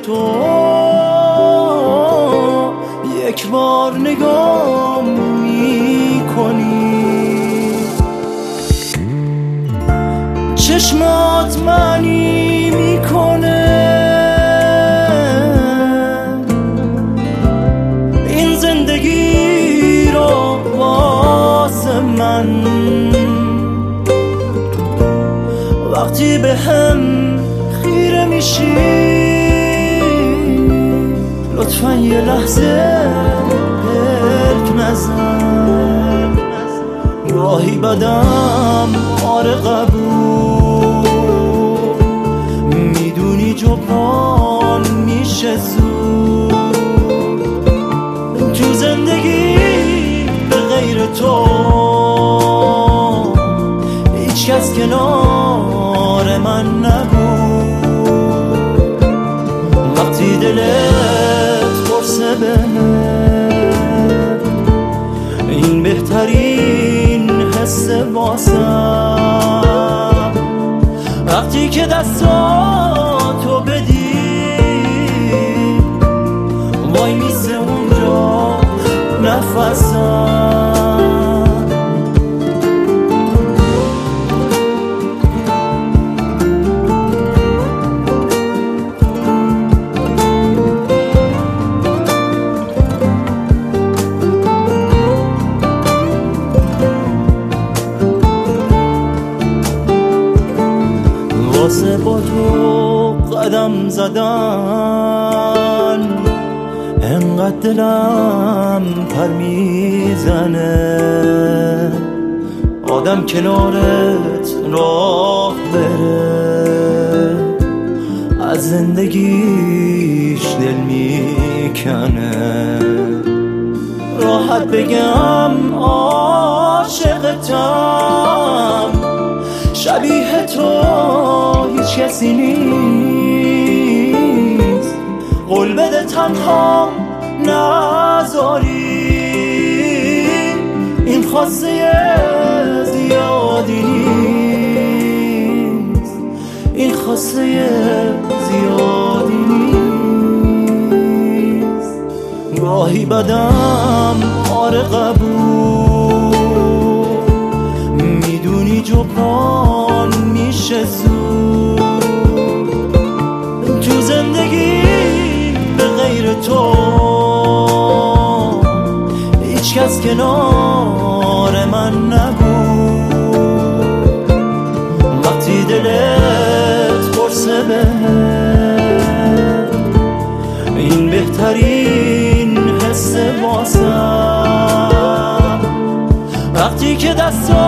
تو یک بار نگاه میکنی، چشمات معنی میکنه این زندگی رو واسه من. وقتی به هم خیره میشی لطفاً یه لحظه پرک نزن. راهی بدم آره قبول، میدونی جبران میشه زود. تو زندگی به غیر تو هیچ کس کنار من نبود. وقتی دلت پرسه بهم این بهترین حس واسم، وقتی که دستاتو بدی وای میسه اونجا نفسم. واسه با تو قدم زدن انقدر دلم پر میزنه. آدم کنارت راه بره از زندگیش دل میکنه. راحت بگم عاشقتم، شبیه تو هیچ کسی نیست. قول بده تنها نذاری، این خواسته زیادی نیست، این خواسته زیادی نیست. راهی بدم آره قبول، میدونی جبران میشه زود. تو زندگی به غیر تو هیچ کس کنار من نبود. وقتی دلت پرسه بهم این بهترین حس واسم، وقتی که دستا